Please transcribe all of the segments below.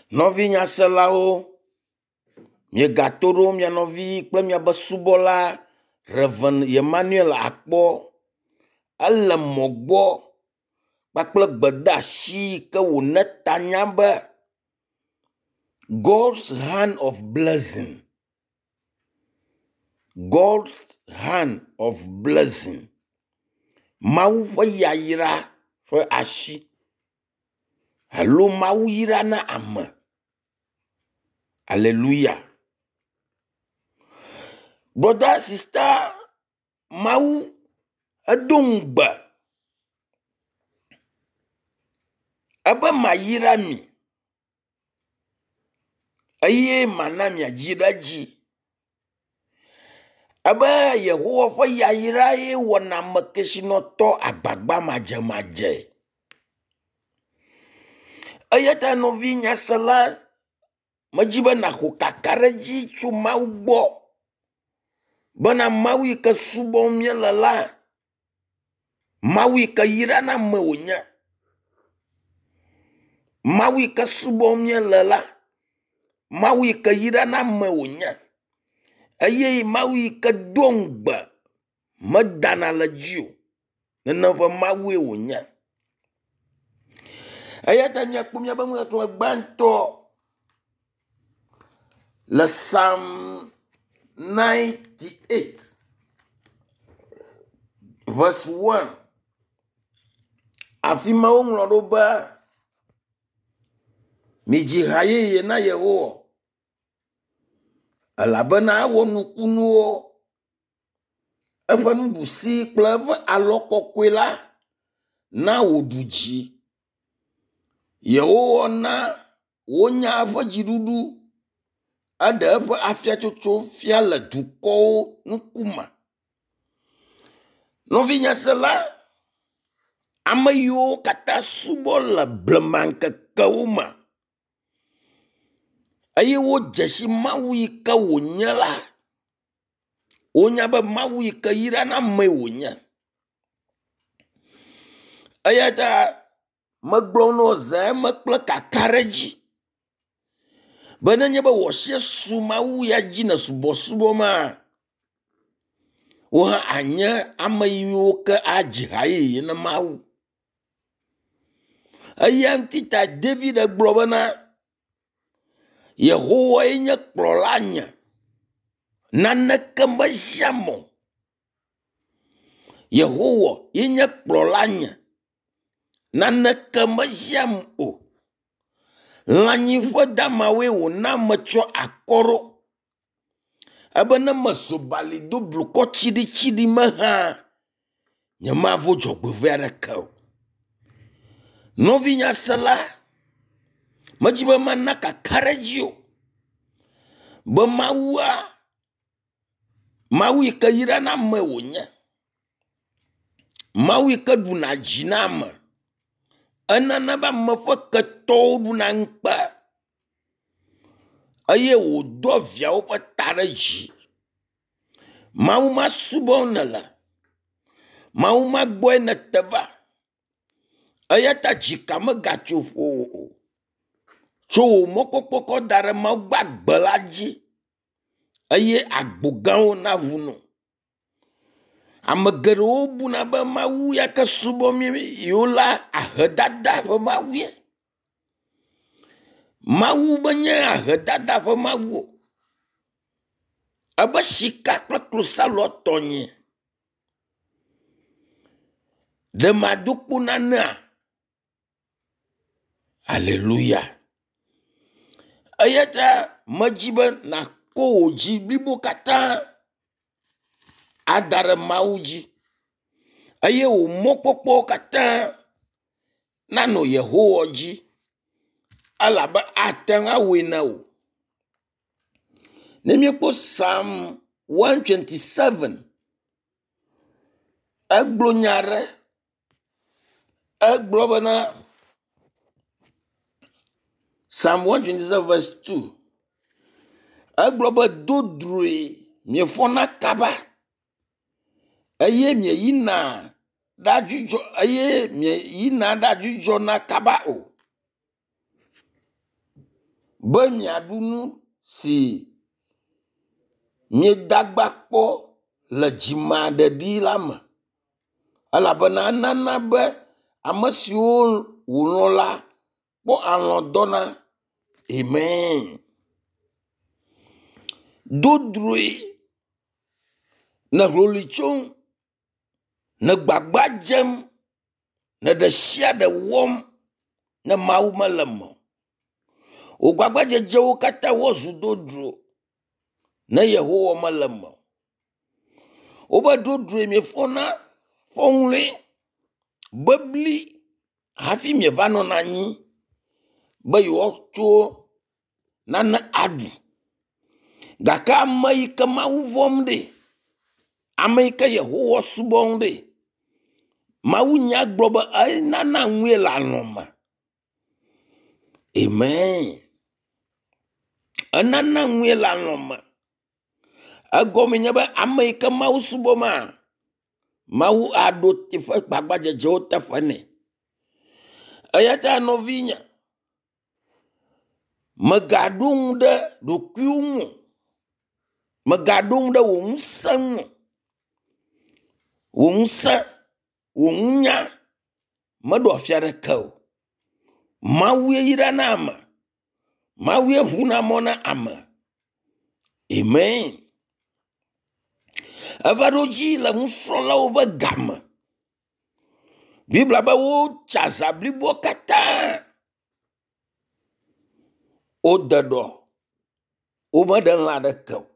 Novi nyaselawo, miegatoro mia novi kple miabe subɔla Reverend Emmanuel Akpo ele mɔgbɔ kpakple gbedeasi ke wòne tanya be God's hand of blessing. God's hand of blessing. Mawu ƒe yayra ƒe asi. Hello, Mawu yra na ame. Hallelujah. Brother, sister, Mawu edongbe. Ebe ma yra mi. Eye mana mi ajira ji. Ebe Yehowa ƒe yayra ye wɔna mekeshinɔtɔ agbagba madze. Eyata novi nyasela medzi be naxo kaka ɖe dzi tso Mawu gbɔ. Bena Mawu yi ke subɔm míele la, Mawu yi ke yra na ame wònye. Mawu yi ke subɔm míele la, Mawu yi ke yra na ame wònye. Eye Mawu yi ke do ŋugbe medana le dzi o. Nene ƒe Mawu ye wònye. Eyata miakpɔ miabe ŋuɖe gbãtɔ le Psalm 98 verse 1. Afi ma woŋlɔ ɖo be midzi ha yeye na Yehowa elabena ewɔ nukunuwo, eƒe nuɖusi kple eƒe alɔ kɔkɔe la na wòɖu dzi. Yehowa na wonya eƒe dziɖuɖu, eɖe eƒe afiatsotso fia le dukɔwo ŋkume. Novi nyasela, ame yiwo katã subɔ le blemaŋkekewo me, eye wo dzesi Mawu yi ke wònye la, wonya be Mawu yi ke yra na ame wònye. Eyata megblɔ no zã me kple kaka ɖe dzi. Be nenye be wòasie su Mawu ya dzi ne subɔsubɔ ma, wo hã anye ame yiwo ke adzi ha yeye ne Mawu. Eya ŋuti ta David gblɔ bena Yehowa ye nye kplɔla nye, naneke mezia mɔ. Yehowa ye nye kplɔla nye, naneke meziam o. Lãnyiƒe damawoe wòna metsɔ akɔrɔ. Ebe ne mezo bali do blukɔ tsiɖitsiɖi me hã, nyemavo dzɔgbevɔ̃e aɖeke o. Novi nyasela, medzi be mana kaka ɖe dzi o. Be Mawua, Mawu yi ke yra na ame wònye. Mawu yi ke ɖuna dzi na ame. Enana be ame ƒe ketɔwo ɖuna ŋukpe. Eye wòdoa viawo ƒe ta ɖe dzi. Mawu ma subɔm nele. Mawu ma gbɔe nete va. Eyata dzika megatso ƒo o. Tso wò mɔkpɔkpɔ kɔ da ɖe Mawu gbagbe la dzi. Eye agbo gãwo na ʋu no. Ame geɖewo buna be Mawu ya ke subɔm yiwo la ahedada ƒe Mawu ye. Mawu menye ahedada ƒe Mawu o. Ebe sika kple klosalo tɔnye. Ɖe mado kpo nanea. Hallelujah. Eyata medzi be nakɔ wò dzi blibo katã ada ɖe Mawu dzi. Eye wò mɔkpɔkpɔwo katã nanɔ Yehowa dzi. Elabe ate ŋu awɔe na wò. Ne míekpɔ Psalm 127, egblɔ nya ɖe. Egblɔ bena Psalm 127 verse 2. Egblɔ be dodroe miefɔna kaba. Eye mieyina ɖadzudzɔ na kaba o. be miaɖunu si miedagba kpɔ le dzimaɖeɖi la me, elabena nana be ame siwo wòlɔ̃ la kpɔ alɔ̃ dɔna. Amen. Dodroe ne hloli tsom, ne gbagba dzem, ne ɖe sia ɖe wɔm ne Mawu mele me. Wo gbagba dzedzewo katã wozu dodro ne Yehowa mele me. Wobe dodroe miefɔna fɔŋli, bebli hafi mieva nɔna anyi be yewoatso nane aɖu. Gake ame yi ke Mawu vɔm ɖe, ame yi ke Yehowa subɔm ɖe, Mawu nya gblɔ be enana ŋue le alɔ̃ me. Amen. Enana ŋue le alɔ̃ me. Egɔme nye be ame yi ke Mawu subɔ ma, Mawu aɖo teƒe gbagba dzedzewo teƒe nɛ. Eya ta nɔvinye, megaɖo ŋu ɖe ɖokuiwo ŋu, megaɖo ŋu ɖe wò ŋusẽ ŋu. Wò ŋusẽ, wò ŋunya meɖo afia ɖeke o. Mawue yirana ame, Mawue ʋuna mɔ na ame. Amen. Eva ɖo dzi le nusrɔ̃lawo be game. Bibla be wotsa zã blibo katã. Wode ɖɔ, womeɖe lã ɖeke o.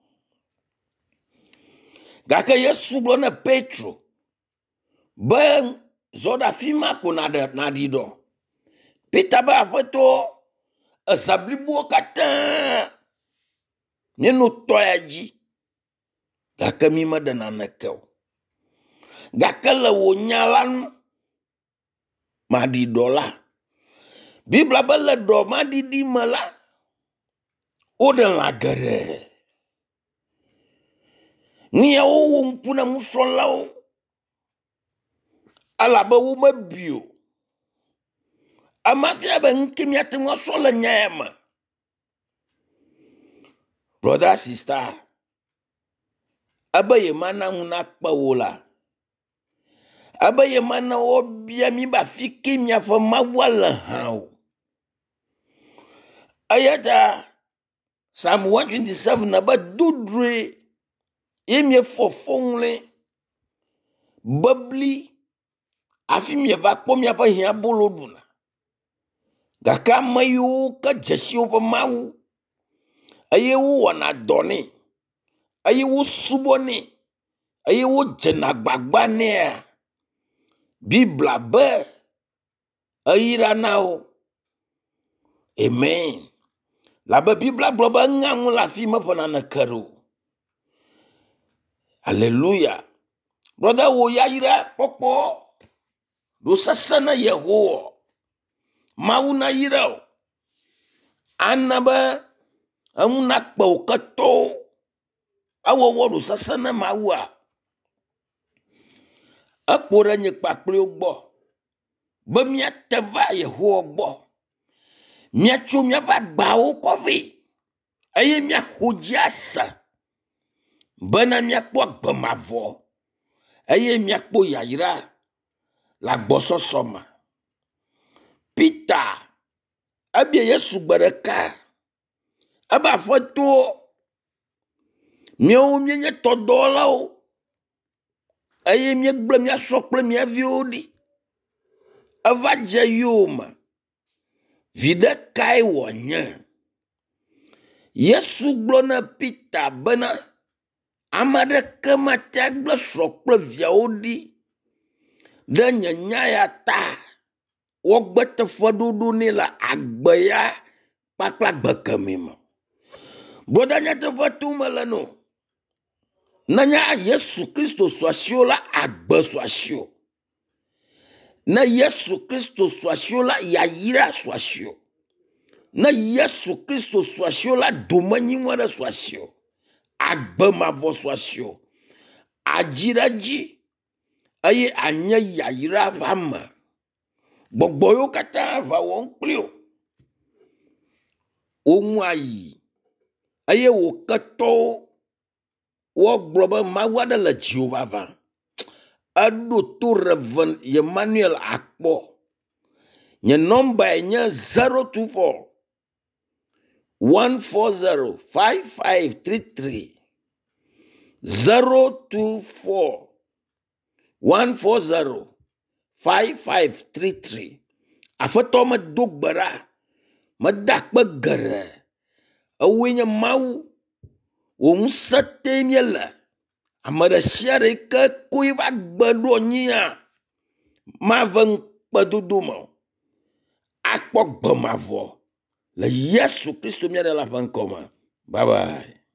Gake Yesu gblɔ ne Petro be zɔ ɖe afi ma ko naɖi ɖɔ. Peter be aƒetɔ, ezã blibo katã míenɔ tɔ ya dzi, gake mi meɖe naneke o. Gake le wò nya la nu, maɖi ɖɔ la. Bibla be le ɖɔ maɖiɖi me la, woɖe lã geɖe. Niawo wo ŋku na nusrɔ̃lawo, elabe wo mebi o. Amafia be ŋke miate ŋu asrɔ̃ le nya ya me. Brother, sister, ebe ye mana ŋu nakpe wo la, ebe ye mana wo bia mi ba fi ke miaƒe Mawu le hã o. Eya ta Psalm 127 be dodroe ye miefɔ fɔŋli, bebli afi mieva kpɔ miaƒe hiã bolo ɖuna. Gake ame yiwo ke dzesi woƒe Mawu, eye wowɔna dɔ nɛ, eye wosubɔ nɛ, eye wodzena gbagba nɛa, Bibla be eyra na wo. Amen. Labe Bibla gblɔ be eŋea ŋu le afi meƒe naneke ɖo. Alleluia. Brother, wo yayra kpɔkpɔ ɖo sesẽ ne Yehowa. Mawu na yra o. Ana be eŋu nakpe wo ketɔwo. Awɔwɔ ɖo sesẽ ne Mawua. Ekpo ɖe nye kpakpliwo gbɔ be miate va Yehowa gbɔ. Miatso miaƒe agbawo kɔvɛ, eye miaxɔ dzi ase bena miakpɔ agbe mavɔ, eye miakpɔ yayra le agbɔsɔsɔ me. Peter ebia Yesu gbe ɖeka, ebe aƒetɔ, míawo míenye tɔdɔwɔlawo, eye míegble mía srɔ̃ kple mía viwo ɖi. Eva dze yowòme, viɖe kae wòanye? Yesu gblɔ na Peter bena ame aɖeke mate agble srɔ̃ kple viawo ɖi ɖe nye nya ya ta, wɔgbe teƒe ɖoɖo nɛ le agbe ya kpakple agbe kemɛ me. Broda nyateƒe to mele no. Nanya Yesu Kristo su asio la, agbe su asio. Ne Yesu Kristo su asio la, yayra su asio. Ne Yesu Kristo su asio la, domenyiŋu aɖe su asio. Agbe mavɔ su asio. Adzi ɖe dzi, eye anye yayra ƒe ame. Gbɔgbɔ yiwo katã va wɔm kpli o. Omu ayi. Aye wo kato. Wo globe mawada la Jehovah. Ado to reven Emmanuel akpo. Nye number nye 024 140 5533 024 140 5533. Afato me dogbara me dakpe gere awenye mau wo msate miele amada siare ke kui ba gbedo nyia ma ven kpedodo akpɔ gbemavɔ le Yesu Kristo mia de la ƒe ŋkɔ me. Bye bye.